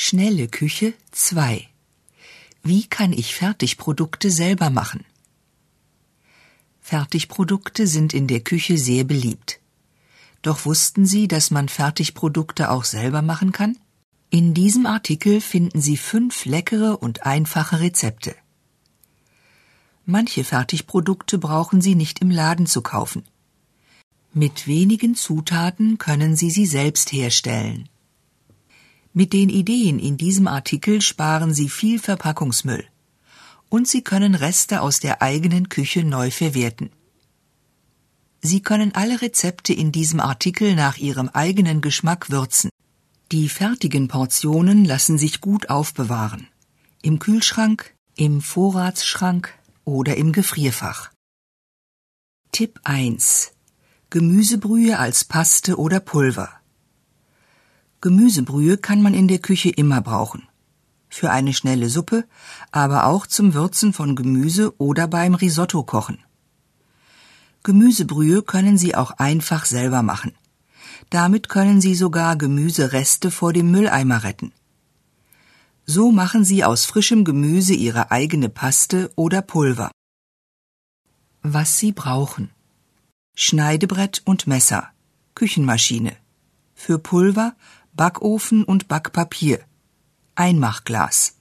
Schnelle Küche 2. Wie kann ich Fertigprodukte selber machen? Fertigprodukte sind in der Küche sehr beliebt. Doch wussten Sie, dass man Fertigprodukte auch selber machen kann? In diesem Artikel finden Sie 5 leckere und einfache Rezepte. Manche Fertigprodukte brauchen Sie nicht im Laden zu kaufen. Mit wenigen Zutaten können Sie sie selbst herstellen. Mit den Ideen in diesem Artikel sparen Sie viel Verpackungsmüll. Und Sie können Reste aus der eigenen Küche neu verwerten. Sie können alle Rezepte in diesem Artikel nach Ihrem eigenen Geschmack würzen. Die fertigen Portionen lassen sich gut aufbewahren. Im Kühlschrank, im Vorratsschrank oder im Gefrierfach. Tipp 1. Gemüsebrühe als Paste oder Pulver. Gemüsebrühe kann man in der Küche immer brauchen. Für eine schnelle Suppe, aber auch zum Würzen von Gemüse oder beim Risotto kochen. Gemüsebrühe können Sie auch einfach selber machen. Damit können Sie sogar Gemüsereste vor dem Mülleimer retten. So machen Sie aus frischem Gemüse Ihre eigene Paste oder Pulver. Was Sie brauchen: Schneidebrett und Messer, Küchenmaschine, für Pulver, Backofen und Backpapier, Einmachglas.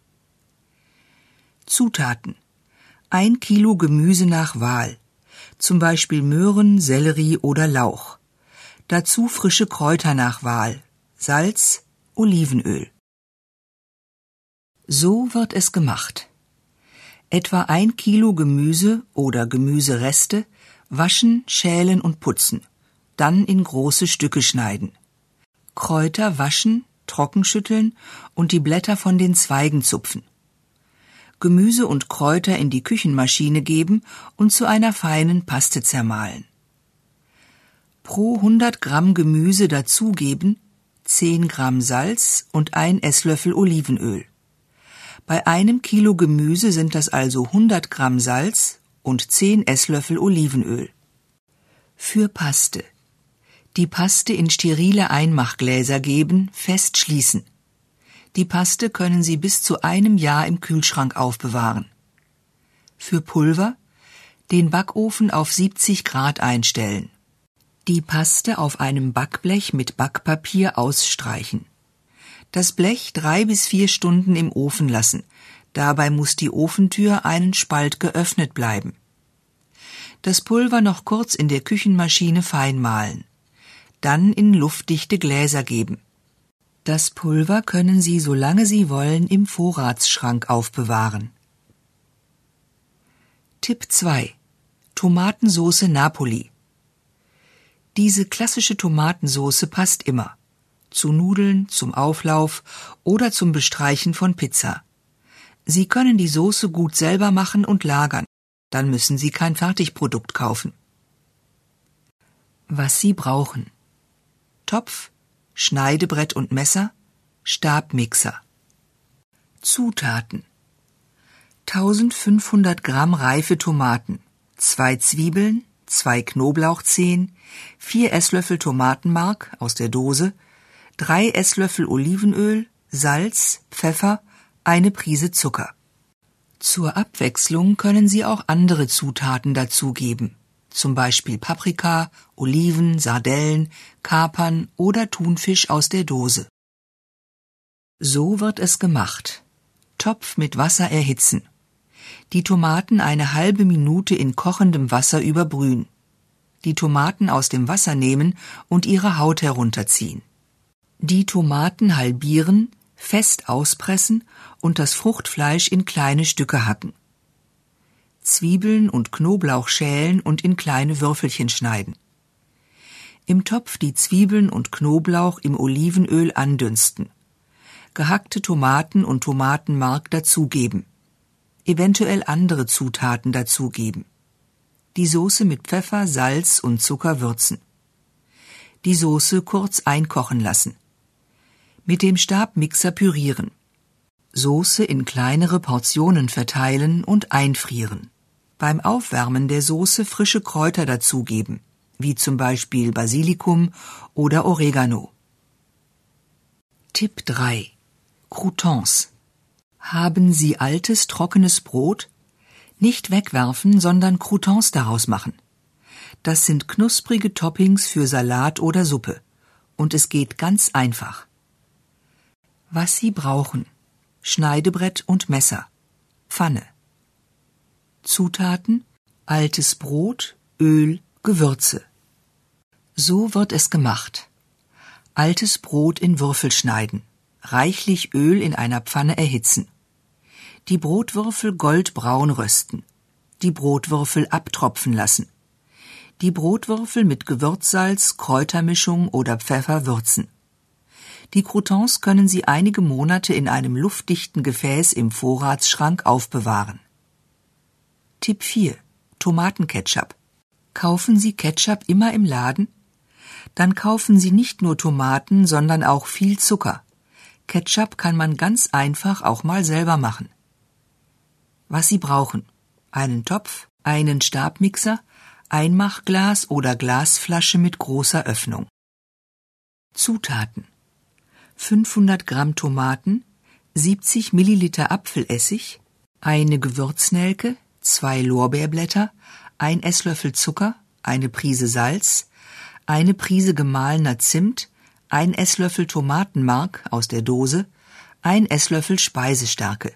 Zutaten: 1 Kilo Gemüse nach Wahl, zum Beispiel Möhren, Sellerie oder Lauch. Dazu frische Kräuter nach Wahl, Salz, Olivenöl. So wird es gemacht. Etwa 1 Kilo Gemüse oder Gemüsereste waschen, schälen und putzen, dann in große Stücke schneiden. Kräuter waschen, trockenschütteln und die Blätter von den Zweigen zupfen. Gemüse und Kräuter in die Küchenmaschine geben und zu einer feinen Paste zermahlen. Pro 100 Gramm Gemüse dazugeben 10 Gramm Salz und 1 Esslöffel Olivenöl. Bei 1 Kilo Gemüse sind das also 100 Gramm Salz und 10 Esslöffel Olivenöl. Für Paste: Die Paste in sterile Einmachgläser geben, fest schließen. Die Paste können Sie bis zu einem Jahr im Kühlschrank aufbewahren. Für Pulver: Den Backofen auf 70 Grad einstellen. Die Paste auf einem Backblech mit Backpapier ausstreichen. Das Blech 3 bis 4 Stunden im Ofen lassen. Dabei muss die Ofentür einen Spalt geöffnet bleiben. Das Pulver noch kurz in der Küchenmaschine fein mahlen. Dann in luftdichte Gläser geben. Das Pulver können Sie, solange Sie wollen, im Vorratsschrank aufbewahren. Tipp 2. Tomatensauce Napoli. Diese klassische Tomatensauce passt immer. Zu Nudeln, zum Auflauf oder zum Bestreichen von Pizza. Sie können die Soße gut selber machen und lagern. Dann müssen Sie kein Fertigprodukt kaufen. Was Sie brauchen: Topf, Schneidebrett und Messer, Stabmixer. Zutaten: 1500 Gramm reife Tomaten, 2 Zwiebeln, 2 Knoblauchzehen, 4 Esslöffel Tomatenmark aus der Dose, 3 Esslöffel Olivenöl, Salz, Pfeffer, eine Prise Zucker. Zur Abwechslung können Sie auch andere Zutaten dazugeben, zum Beispiel Paprika, Oliven, Sardellen, Kapern oder Thunfisch aus der Dose. So wird es gemacht. Topf mit Wasser erhitzen. Die Tomaten eine halbe Minute in kochendem Wasser überbrühen. Die Tomaten aus dem Wasser nehmen und ihre Haut herunterziehen. Die Tomaten halbieren, fest auspressen und das Fruchtfleisch in kleine Stücke hacken. Zwiebeln und Knoblauch schälen und in kleine Würfelchen schneiden. Im Topf die Zwiebeln und Knoblauch im Olivenöl andünsten. Gehackte Tomaten und Tomatenmark dazugeben. Eventuell andere Zutaten dazugeben. Die Soße mit Pfeffer, Salz und Zucker würzen. Die Soße kurz einkochen lassen. Mit dem Stabmixer pürieren. Soße in kleinere Portionen verteilen und einfrieren. Beim Aufwärmen der Soße frische Kräuter dazugeben, wie zum Beispiel Basilikum oder Oregano. Tipp 3. Croutons. Haben Sie altes, trockenes Brot? Nicht wegwerfen, sondern Croutons daraus machen. Das sind knusprige Toppings für Salat oder Suppe. Und es geht ganz einfach. Was Sie brauchen: Schneidebrett und Messer, Pfanne. Zutaten: altes Brot, Öl, Gewürze. So wird es gemacht. Altes Brot in Würfel schneiden, reichlich Öl in einer Pfanne erhitzen. Die Brotwürfel goldbraun rösten, die Brotwürfel abtropfen lassen. Die Brotwürfel mit Gewürzsalz, Kräutermischung oder Pfeffer würzen. Die Croutons können Sie einige Monate in einem luftdichten Gefäß im Vorratsschrank aufbewahren. Tipp 4. Tomatenketchup. Kaufen Sie Ketchup immer im Laden? Dann kaufen Sie nicht nur Tomaten, sondern auch viel Zucker. Ketchup kann man ganz einfach auch mal selber machen. Was Sie brauchen: einen Topf, einen Stabmixer, Einmachglas oder Glasflasche mit großer Öffnung. Zutaten: 500 Gramm Tomaten, 70 Milliliter Apfelessig, eine Gewürznelke, 2 Lorbeerblätter, 1 Esslöffel Zucker, eine Prise Salz, eine Prise gemahlener Zimt, 1 Esslöffel Tomatenmark aus der Dose, 1 Esslöffel Speisestärke.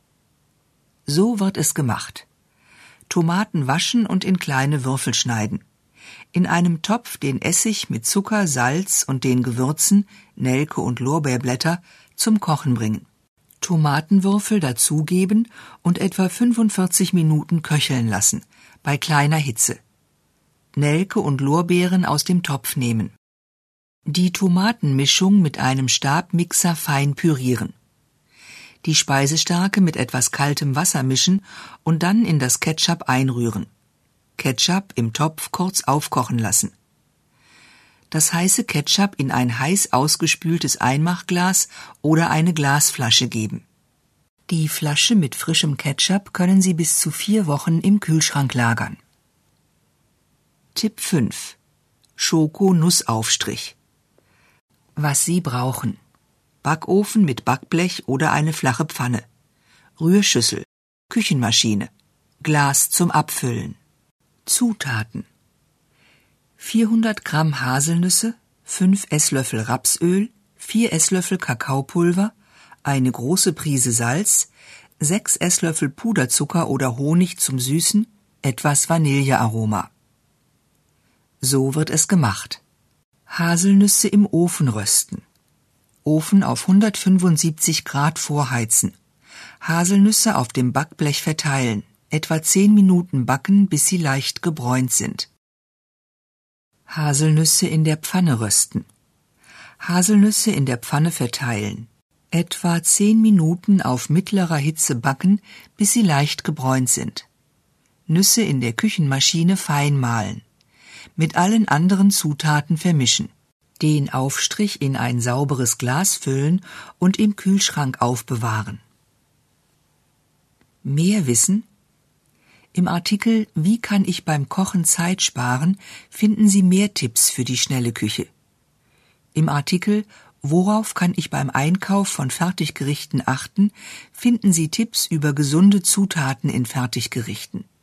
So wird es gemacht. Tomaten waschen und in kleine Würfel schneiden. In einem Topf den Essig mit Zucker, Salz und den Gewürzen, Nelke und Lorbeerblätter, zum Kochen bringen. Tomatenwürfel dazugeben und etwa 45 Minuten köcheln lassen, bei kleiner Hitze. Nelke und Lorbeeren aus dem Topf nehmen. Die Tomatenmischung mit einem Stabmixer fein pürieren. Die Speisestärke mit etwas kaltem Wasser mischen und dann in das Ketchup einrühren. Ketchup im Topf kurz aufkochen lassen. Das heiße Ketchup in ein heiß ausgespültes Einmachglas oder eine Glasflasche geben. Die Flasche mit frischem Ketchup können Sie bis zu 4 Wochen im Kühlschrank lagern. Tipp 5. Schoko-Nussaufstrich. Was Sie brauchen: Backofen mit Backblech oder eine flache Pfanne, Rührschüssel, Küchenmaschine, Glas zum Abfüllen. Zutaten: 400 Gramm Haselnüsse, 5 Esslöffel Rapsöl, 4 Esslöffel Kakaopulver, eine große Prise Salz, 6 Esslöffel Puderzucker oder Honig zum Süßen, etwas Vanillearoma. So wird es gemacht. Haselnüsse im Ofen rösten. Ofen auf 175 Grad vorheizen. Haselnüsse auf dem Backblech verteilen. Etwa 10 Minuten backen, bis sie leicht gebräunt sind. Haselnüsse in der Pfanne rösten. Haselnüsse in der Pfanne verteilen. Etwa 10 Minuten auf mittlerer Hitze backen, bis sie leicht gebräunt sind. Nüsse in der Küchenmaschine fein mahlen. Mit allen anderen Zutaten vermischen. Den Aufstrich in ein sauberes Glas füllen und im Kühlschrank aufbewahren. Mehr Wissen? Im Artikel »Wie kann ich beim Kochen Zeit sparen?« finden Sie mehr Tipps für die schnelle Küche. Im Artikel »Worauf kann ich beim Einkauf von Fertiggerichten achten?« finden Sie Tipps über gesunde Zutaten in Fertiggerichten.